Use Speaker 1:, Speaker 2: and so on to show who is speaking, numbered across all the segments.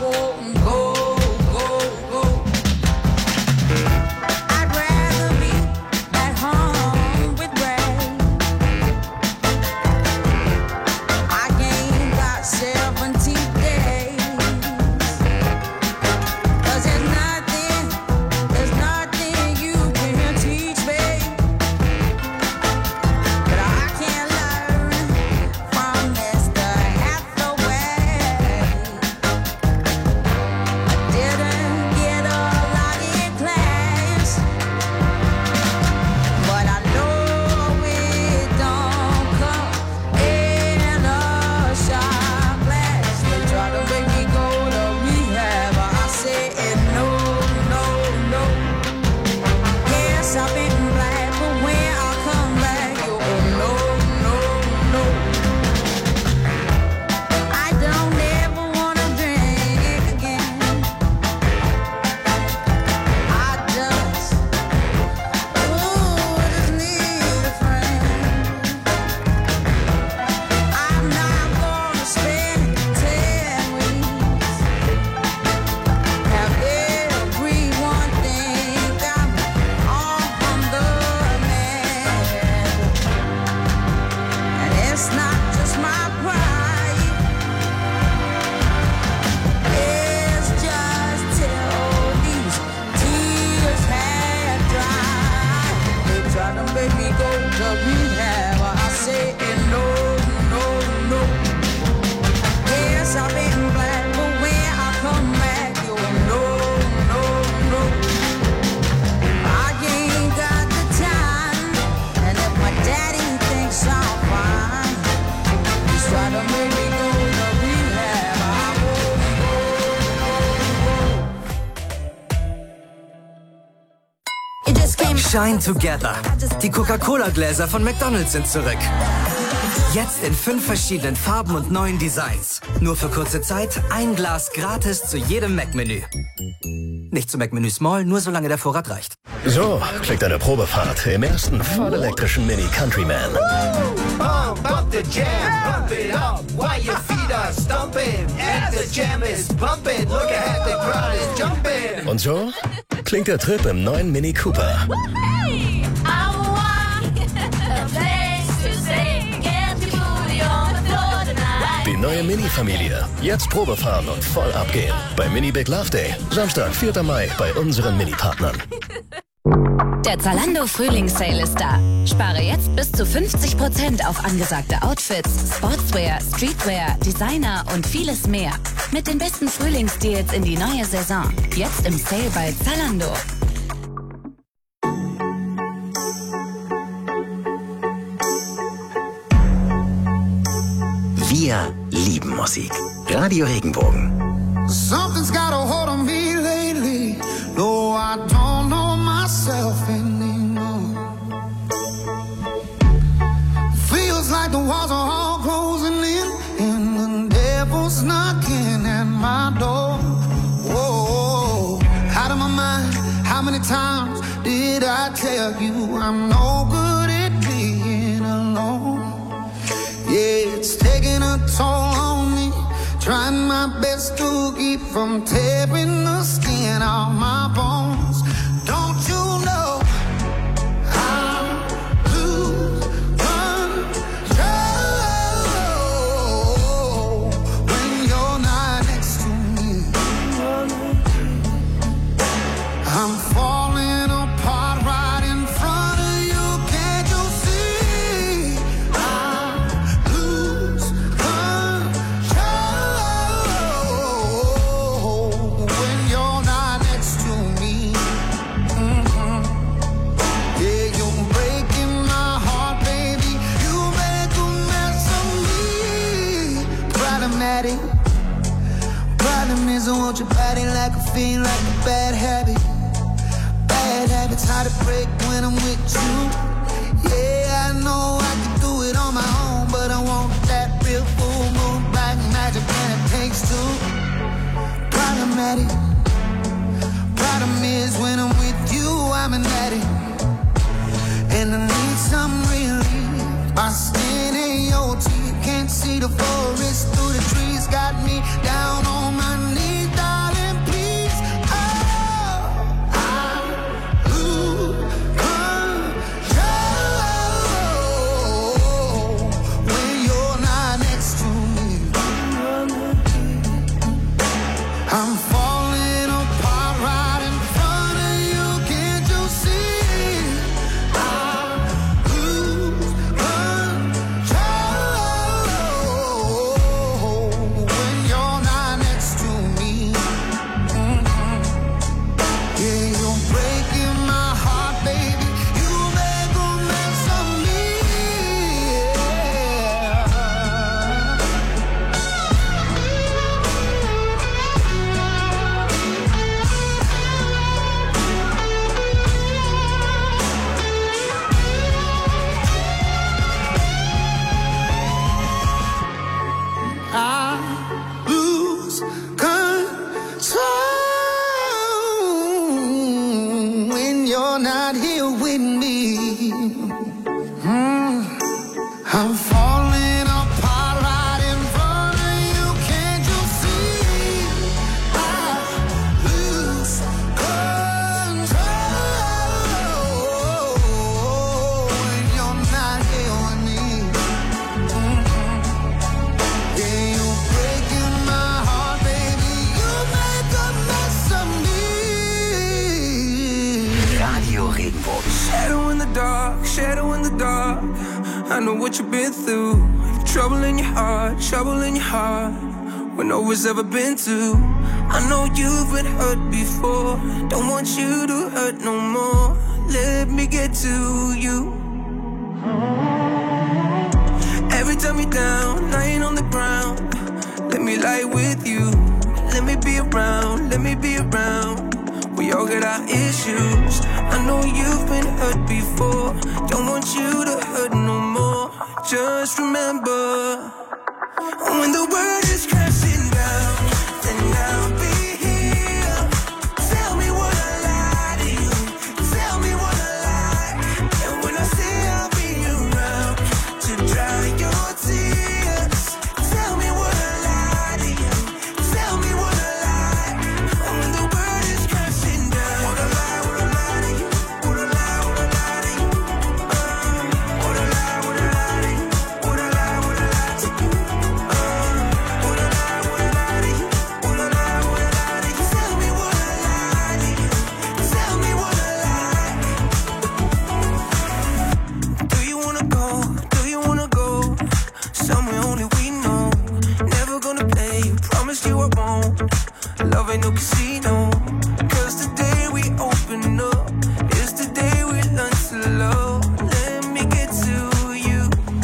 Speaker 1: won't go, go, go. I'd rather be at home with Ray. I ain't got 70 days. 'Cause there's nothing you can teach me that I can't learn from Mr. Hathaway. I didn't get a lot in class, but I know it don't come in a shot glass. They try to make me go to rehab, I said no, no, no. Yes, I've been black, but when I come back, you no, no, no. I don't ever wanna drink again. I just need a friend. I'm not gonna spend 10 weeks. Have everyone think I'm on the man. And it's not just my pride. It's just till these tears have dried. They try to make me go to rehab. I say no, no, no. Yes, I've been black, but when I come back, you no, no, no. I ain't got the time, and if my daddy thinks I'm fine, he's trying to make me go to rehab. I won't go, go. It just came.
Speaker 2: Shine Together. Die Coca-Cola-Gläser von McDonald's sind zurück. Jetzt in 5 verschiedenen Farben und neuen Designs. Nur für kurze Zeit ein Glas gratis zu jedem Mac-Menü. Nicht zu Mac-Menü Small, nur solange der Vorrat reicht.
Speaker 3: So klingt eine Probefahrt im ersten vollelektrischen Mini Countryman.
Speaker 4: Bump the jam, bump it up while your feet are stumping. And the jam is bumping, look ahead, the crowd is jumping.
Speaker 3: Und so klingt der Trip im neuen Mini Cooper.
Speaker 5: Hey, I want a place to stay. Get your booty on the floor tonight.
Speaker 3: Die neue Mini-Familie. Jetzt Probefahren und voll abgehen. Bei Mini Big Love Day. Samstag, 4. Mai bei unseren Mini-Partnern.
Speaker 6: Der Zalando Frühlingssale ist da. Spare jetzt bis zu 50% auf angesagte Outfits, Sportswear, Streetwear, Designer und vieles mehr. Mit den besten Frühlingsdeals in die neue Saison. Jetzt im Sale bei Zalando.
Speaker 7: Wir lieben Musik. Radio Regenbogen.
Speaker 1: Something's got a hold on me lately, though I don't know myself anymore. Feels like the walls are all closing in, and the devil's knocking at my door. Whoa, out of my mind, how many times did I tell you I'm no good at being alone? Yeah, it's taking a toll on me. Trying my best to keep from tearing the skin off my bones. Don't you know I'm lose control when you're not next to me? I'm falling apart right in front of you. Can't you see? I lose control when you're not next to me. Yeah, you're breaking my heart, baby. You make a mess of me. Problematic. Problem is I want your body like a fiend, like a bad habit. Bad habits hard to break when I'm with you. Yeah, I know I can do it on my own, but I want that real full moon black magic, and it takes two. Problematic. Problem is when I'm with you, I'm an addict, and I need some relief. My skin ain't your teeth, can't see the forest through the trees. Got me down on my knees.
Speaker 4: I'm falling apart right in front of you. Can't you see? I lose control when you're not next to me. Yeah, you're breaking my heart, baby. You make a mess of me. I lose control when you're not here with me. I'm falling apart right in front of you. Can't you see? I lose control when you're not here with me. Yeah, you're breaking my heart, baby. You make a mess of me.
Speaker 7: Radio Regenbogen.
Speaker 8: Shadow in the dark, shadow in the dark. I know what you've been through. Trouble in your heart, trouble in your heart. When no one's ever been to. I know you've been hurt before. Don't want you to hurt no more. Let me get to you. Every time you're down, lying on the ground, let me lie with you. Let me be around, let me be around. We all got our issues. I know you've been hurt before. Don't want you to hurt no more. Just remember, when the world is crashing down, then I'll be here. Tell me what I lie to you. Tell me what I lie. And when I say I'll be around to dry your tears, tell me what I lie to you. Tell me what I lie. When the world is crashing down, what I lie to you. What I lie to you. What I lie to you. What I lie to you. What I lie to you. What I lie to you. Tell me what I lie to you. Tell me what I lie. Do you wanna go? Do you wanna go somewhere only we know? Never gonna play, promise you I won't. Love ain't no casino. 'Cause the day we open up is the day we learn to love. Let me get to you.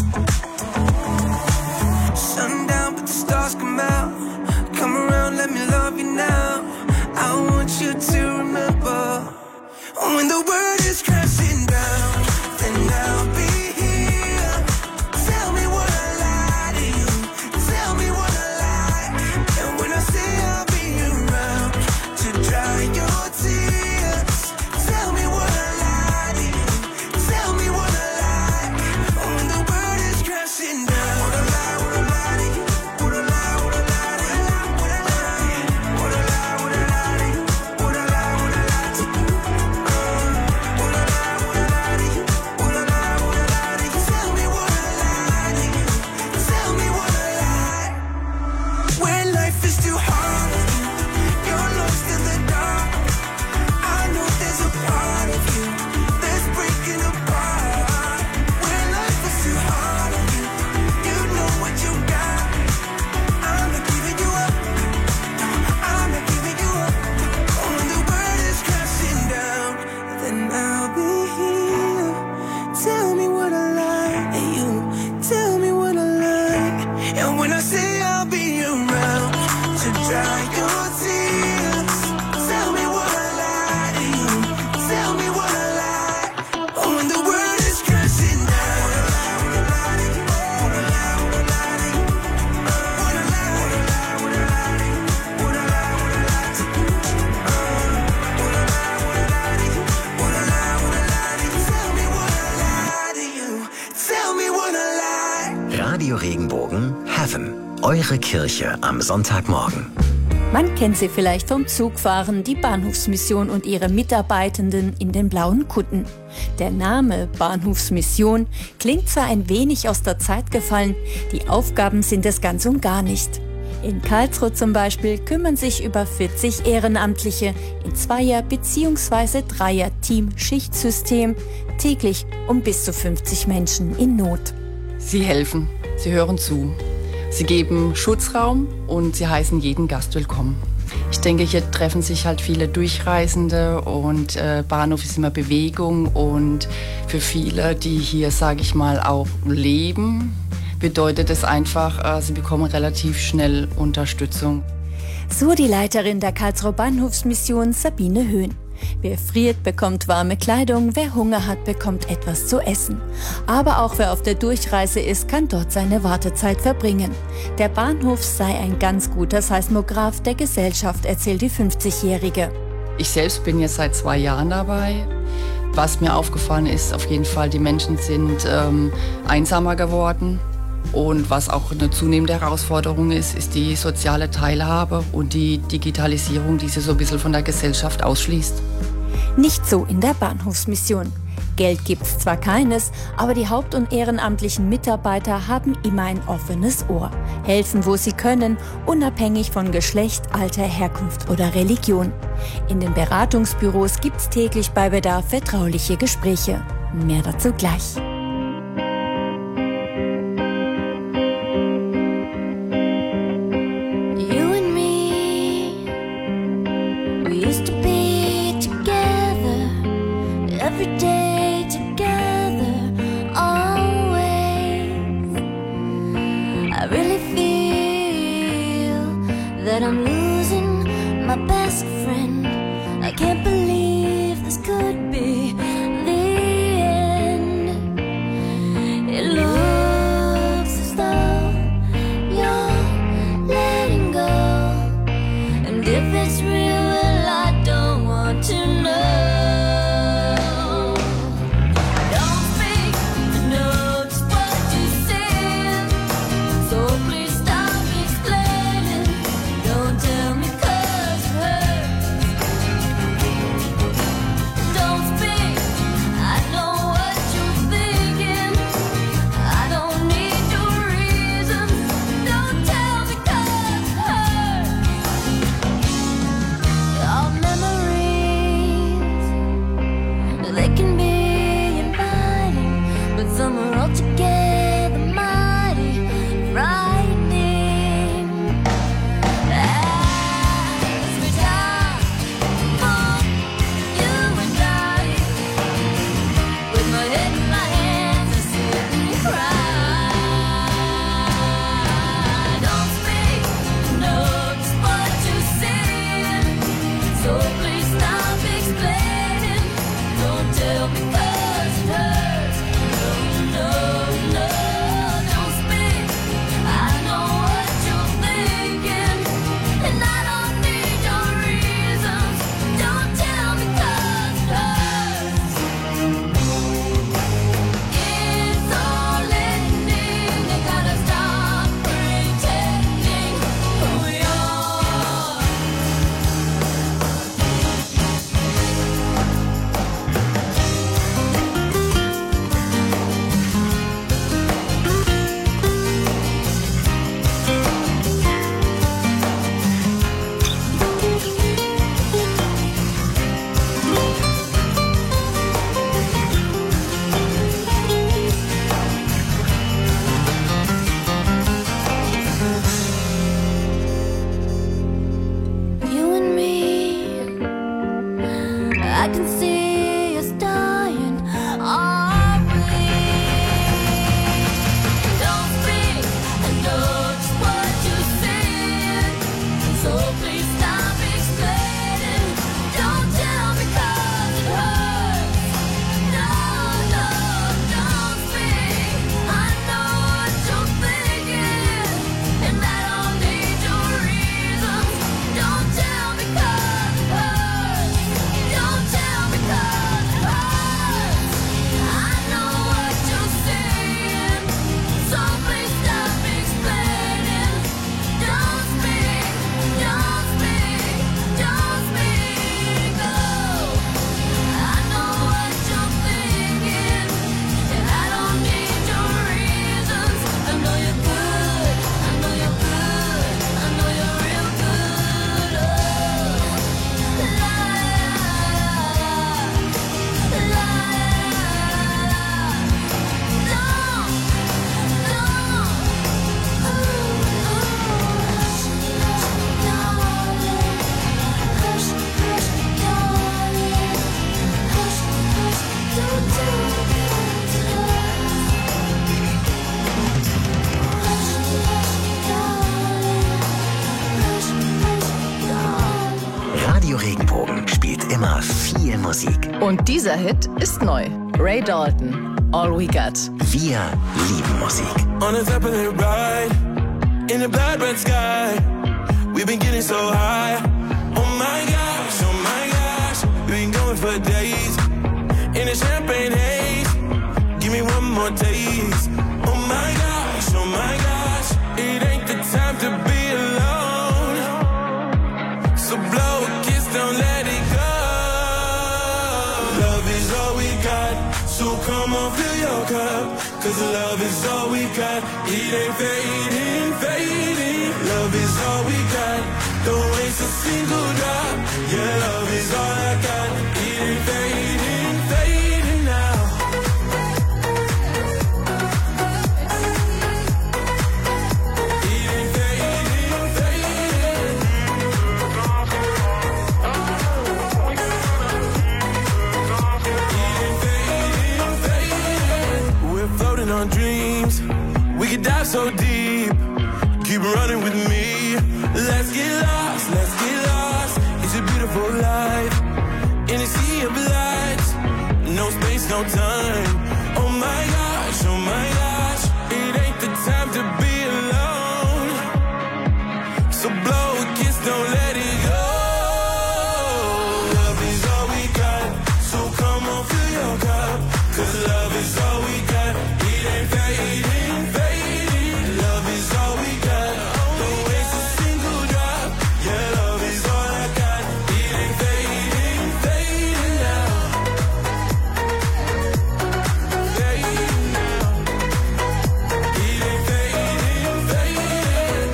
Speaker 8: Sundown, but the stars come out. Come around, let me love you now. I want you to remember, when the world is crashing down, then I'll be here. Tell me what I lie to you. Tell me what I lie. And when I say I'll be around to dry your tears, tell me what I lie to you. Tell me what I lie. When the world is crashing down, what I lie to you. What I lie to you. What I lie to you. What I lie to you. What I lie to you. What I lie to you. Tell me what I lie to you. Tell me what I lie. When life is too hard on you, you're lost in the dark. I know there's a part of you that's breaking apart. When life is too hard on you, you know what you got. I'm not giving you up. No, I'm not giving you up. When the world is crashing down, then I'll be here. Tell me what I like, and you tell me what I like. And when I say I'll be around to dry your tears, tell me what I lie to you. Tell me what I lie. When the world is crashing down, what I lie to you. What I lie to you. What I lie to you. What I lie to you. What I lie to you. What I lie to you. What I lie to you. Tell me what I lie to you. Tell me what I lie.
Speaker 7: Radio Regenbogen Heaven. Eure Kirche am Sonntagmorgen.
Speaker 9: Man kennt sie vielleicht vom Zugfahren, die Bahnhofsmission und ihre Mitarbeitenden in den blauen Kutten. Der Name Bahnhofsmission klingt zwar ein wenig aus der Zeit gefallen, die Aufgaben sind es ganz und gar nicht. In Karlsruhe zum Beispiel kümmern sich über 40 Ehrenamtliche in Zweier- bzw. Dreier-Team-Schichtsystem täglich um bis zu 50 Menschen in Not.
Speaker 10: Sie helfen, sie hören zu, sie geben Schutzraum und sie heißen jeden Gast willkommen. Ich denke, hier treffen sich halt viele Durchreisende und Bahnhof ist immer Bewegung und für viele, die hier, sage ich mal, auch leben, bedeutet es einfach, sie bekommen relativ schnell Unterstützung.
Speaker 9: So die Leiterin der Karlsruher Bahnhofsmission Sabine Höhn. Wer friert, bekommt warme Kleidung, wer Hunger hat, bekommt etwas zu essen. Aber auch wer auf der Durchreise ist, kann dort seine Wartezeit verbringen. Der Bahnhof sei ein ganz guter Seismograph der Gesellschaft, erzählt die 50-Jährige.
Speaker 10: Ich selbst bin jetzt seit 2 Jahren dabei. Was mir aufgefallen ist, auf jeden Fall, die Menschen sind einsamer geworden. Und was auch eine zunehmende Herausforderung ist, ist die soziale Teilhabe und die Digitalisierung, die sie so ein bisschen von der Gesellschaft ausschließt.
Speaker 9: Nicht so in der Bahnhofsmission. Geld gibt's zwar keines, aber die haupt- und ehrenamtlichen Mitarbeiter haben immer ein offenes Ohr. Helfen, wo sie können, unabhängig von Geschlecht, Alter, Herkunft oder Religion. In den Beratungsbüros gibt's täglich bei Bedarf vertrauliche Gespräche. Mehr dazu gleich.
Speaker 7: Radio Regenbogen spielt immer viel Musik.
Speaker 6: Und dieser Hit ist neu. Ray Dalton, All We Got.
Speaker 7: Wir lieben Musik.
Speaker 8: On a zeppelin ride, in the blood red sky, we've been getting so high. Oh my gosh, we've been going for days, in a champagne haze, give me one more taste. Oh my gosh, it ain't the time to be alone, so blow a kiss, don't let it go. Love is all we got, so come on, fill your cup, 'cause love is all we got, it ain't fading, fading. Love is all we got, don't waste a single drop. Yeah, love is all I got, it ain't fading, fading now. It ain't fading, fading. It ain't fading, fading. We're floating on dreams, we could dive so deep. Keep running with me. Let's get lost, let's get lost. It's a beautiful life in a sea of lights. No space, no time. Oh my gosh, it ain't the time to be alone. So blow a kiss, don't let it go. Love is all we got, so come on, fill your cup, 'cause love is all we got. It ain't fading, fading. Love is all we got. Don't waste a single drop. Yeah, love is all I got. It ain't fading, fading now. Fading now. It ain't fading, fading.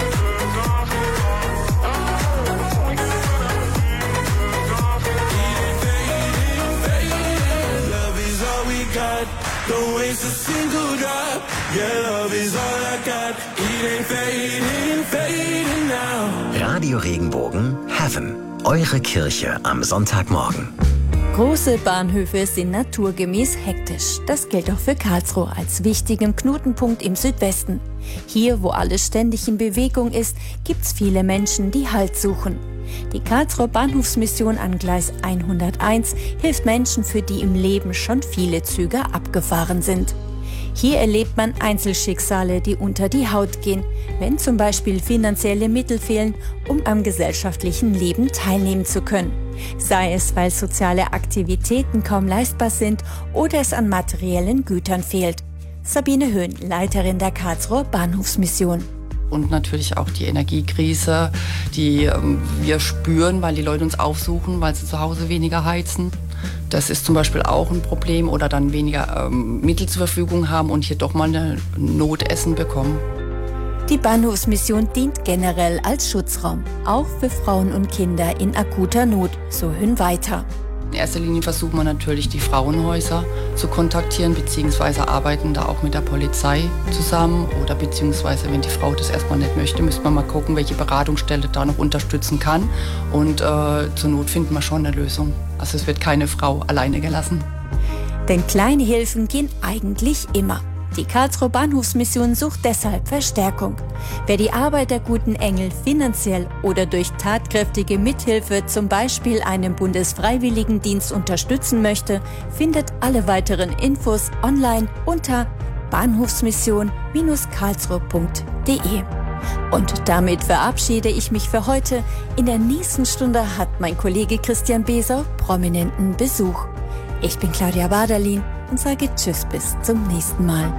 Speaker 8: It ain't fading, fading. Love is all we got. Don't waste a single drop. Yeah, love is all I got. It ain't fading, fading now.
Speaker 7: Radio Regenbogen Heaven. Eure Kirche am Sonntagmorgen.
Speaker 9: Große Bahnhöfe sind naturgemäß hektisch. Das gilt auch für Karlsruhe als wichtigen Knotenpunkt im Südwesten. Hier, wo alles ständig in Bewegung ist, gibt's viele Menschen, die Halt suchen. Die Karlsruher Bahnhofsmission an Gleis 101 hilft Menschen, für die im Leben schon viele Züge abgefahren sind. Hier erlebt man Einzelschicksale, die unter die Haut gehen, wenn zum Beispiel finanzielle Mittel fehlen, um am gesellschaftlichen Leben teilnehmen zu können. Sei es, weil soziale Aktivitäten kaum leistbar sind oder es an materiellen Gütern fehlt. Sabine Höhn, Leiterin der Karlsruher Bahnhofsmission.
Speaker 10: Und natürlich auch die Energiekrise, die wir spüren, weil die Leute uns aufsuchen, weil sie zu Hause weniger heizen. Das ist zum Beispiel auch ein Problem, oder dann weniger Mittel zur Verfügung haben und hier doch mal ein Notessen bekommen.
Speaker 9: Die Bahnhofsmission dient generell als Schutzraum, auch für Frauen und Kinder in akuter Not, so Höhn weiter.
Speaker 10: In erster Linie versuchen wir natürlich, die Frauenhäuser zu kontaktieren, beziehungsweise arbeiten da auch mit der Polizei zusammen. Oder beziehungsweise, wenn die Frau das erstmal nicht möchte, müssen wir mal gucken, welche Beratungsstelle da noch unterstützen kann. Und zur Not finden wir schon eine Lösung. Also es wird keine Frau alleine gelassen.
Speaker 9: Denn kleine Hilfen gehen eigentlich immer. Die Karlsruher Bahnhofsmission sucht deshalb Verstärkung. Wer die Arbeit der Guten Engel finanziell oder durch tatkräftige Mithilfe, zum Beispiel einem Bundesfreiwilligendienst, unterstützen möchte, findet alle weiteren Infos online unter bahnhofsmission-karlsruhe.de. Und damit verabschiede ich mich für heute. In der nächsten Stunde hat mein Kollege Christian Beser prominenten Besuch. Ich bin Claudia Baderlin und sage Tschüss bis zum nächsten Mal.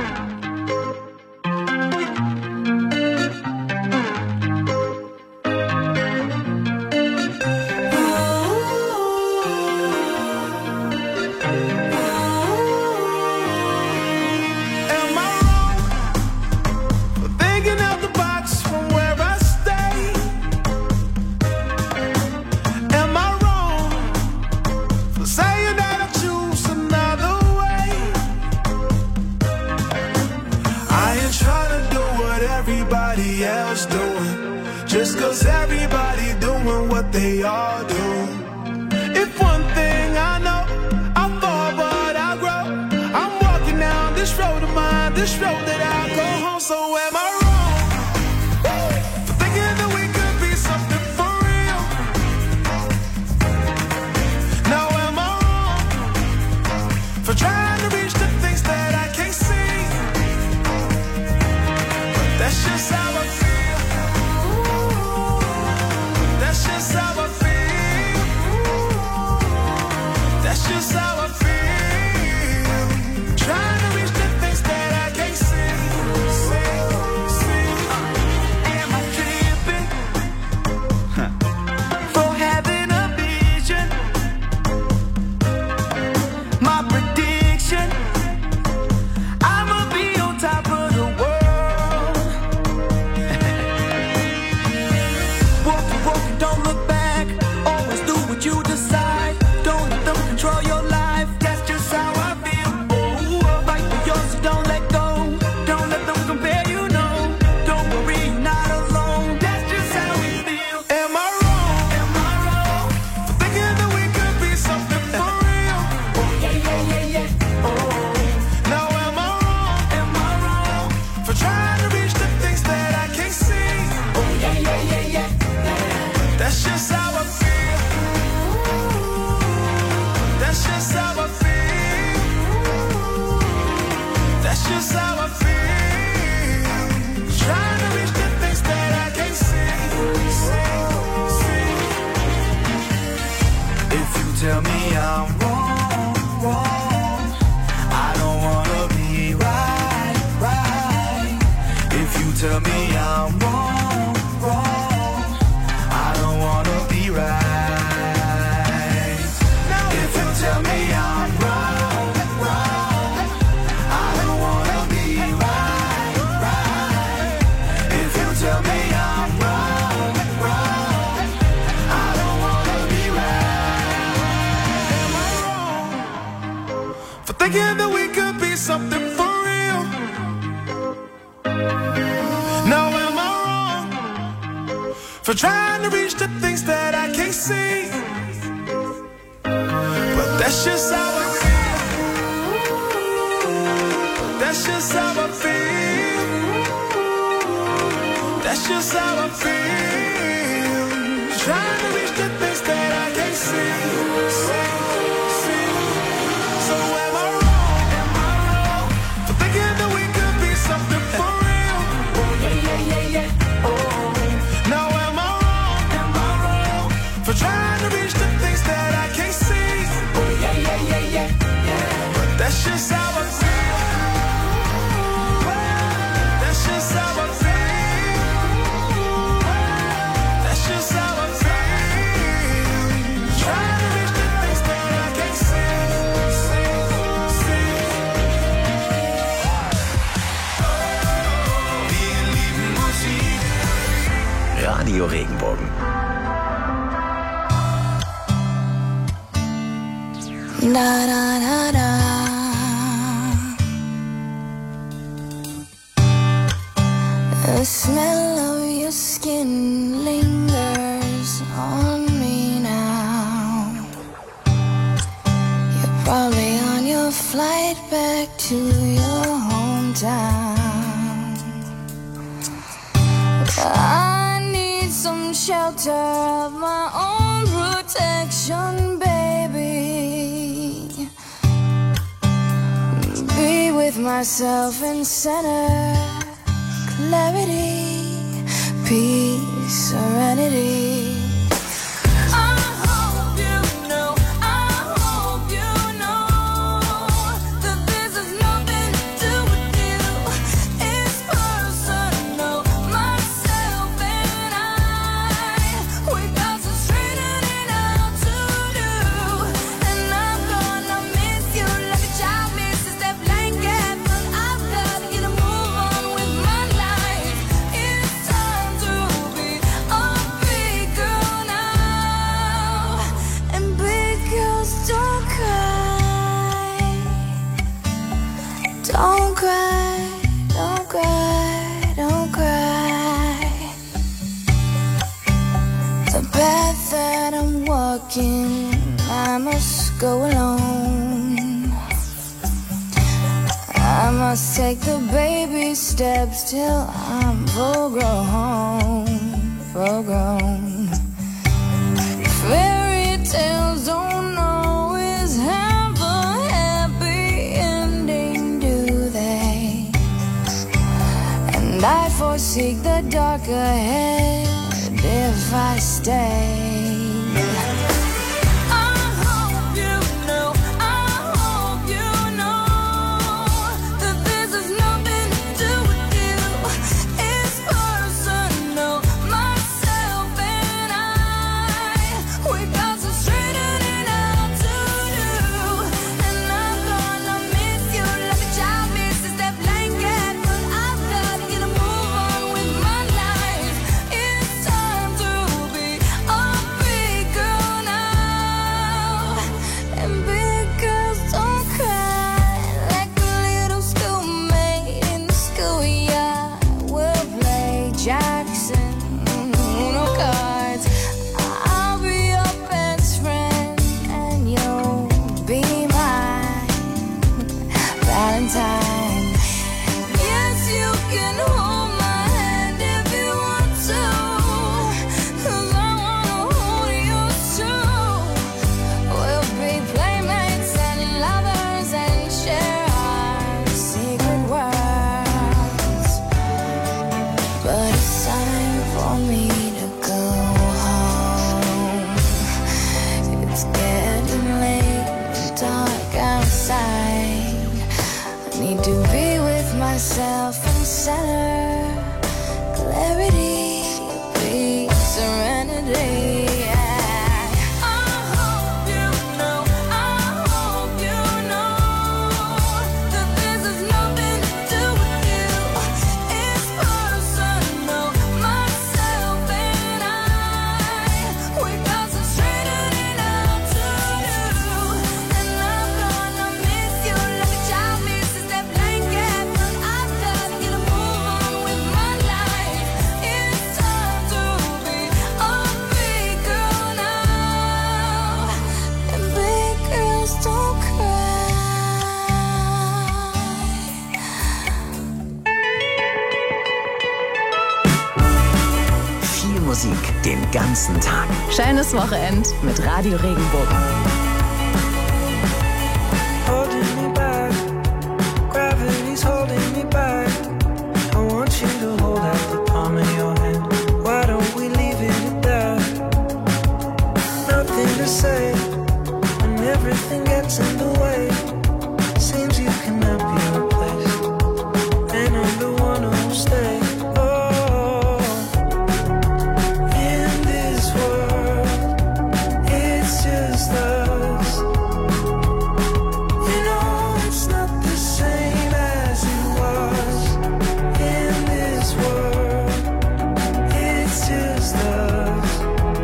Speaker 8: Just 'cause everybody doing what they all do. If one thing I know, I fall but I grow. I'm walking down this road of mine, this road that I go home. So am I wrong for thinking that we could be something for real? tell me I'm wrong, wrong, I don't wanna be right. If you tell me I'm wrong, wrong, I don't wanna be right, right. If you tell me I'm wrong, wrong, I don't wanna be right. Am I wrong for thinking that we could be something for real? Now am I wrong for trying to reach the things that I can't see? But that's just how I feel. That's just how I feel. That's just how I feel. Trying to reach the things that I can't see. So am I wrong? Am I wrong for thinking that we could be something for real? Oh yeah, yeah, yeah, yeah. Oh. Now am I wrong for trying to reach the things that I can't see? Oh yeah, yeah, yeah, yeah, yeah. But that's just how I feel. That's just how I feel. That's just how I feel. Trying to reach the things that I can't see. Wir lieben Musik.
Speaker 7: Radio Regenbogen.
Speaker 5: Da da da da. The smell of your skin lingers on me now. You're probably on your flight back to your hometown. I need some shelter of my own protection, baby. Be with myself in center, clarity, peace, serenity. I hope you know that this has nothing to do with you. It's personal, myself and I. We got some straightening out to do, and I'm gonna miss you like a child misses that blanket. But I've gotta get a move on with my life. It's time to be a big girl now, and big girls don't cry. Don't cry, don't cry, don't cry. The path that I'm walking, I must go alone. I must take the baby steps till I'm full grown. Fairy tales don't always have a happy ending, do they? And I foresee the dark ahead if I stay. I hope you know that this has nothing to do with you. It's personal, myself and I. We got some straightening out to do, and I'm gonna miss you like a child misses that blanket. But I've gotta get a move on with my life. It's time to be a
Speaker 7: ganzen Tag.
Speaker 6: Schönes Wochenend mit Radio Regenbogen.
Speaker 8: Holding me back, gravity's holding me back. I want you to hold out the palm of your hand. Why don't we leave it at that? Nothing to say when everything gets in the way. Seems you cannot be replaced, and I'm the one who'll stay. Oh, in this world, it's just us. You know it's not the same as it was. In this world, it's just us.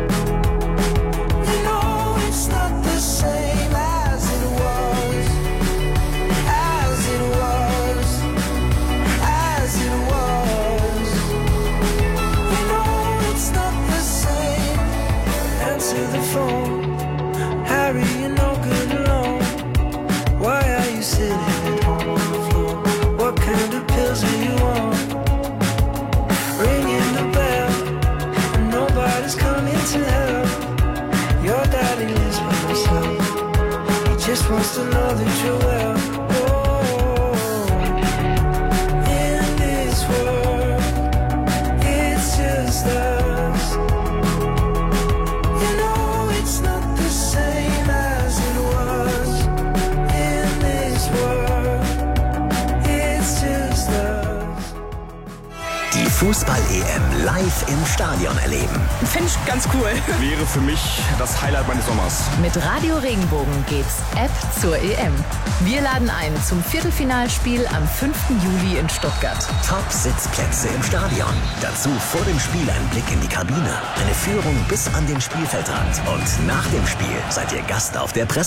Speaker 8: You know it's not the same as it was. As it was. As it was. You know it's not the same. Answer the phone. Harry, you're no good alone. Why are you sitting at home on the floor? What kind of pills are you on? Ringing the bell, and nobody's coming to help. Your daddy lives by himself. He just wants to know that you're well. Oh, in this world, it's just us. You know it's not the same as it was. In this world, it's just us.
Speaker 7: Die Fußball-EM live im Stadion erleben.
Speaker 11: Finde ich ganz cool.
Speaker 12: Wäre für mich das Highlight meines Sommers.
Speaker 6: Mit Radio Regenbogen geht's App zur EM. Wir laden ein zum Viertelfinalspiel am 5. Juli in Stuttgart.
Speaker 7: Top-Sitzplätze im Stadion. Dazu vor dem Spiel ein Blick in die Kabine. Eine Führung bis an den Spielfeldrand. Und nach dem Spiel seid ihr Gast auf der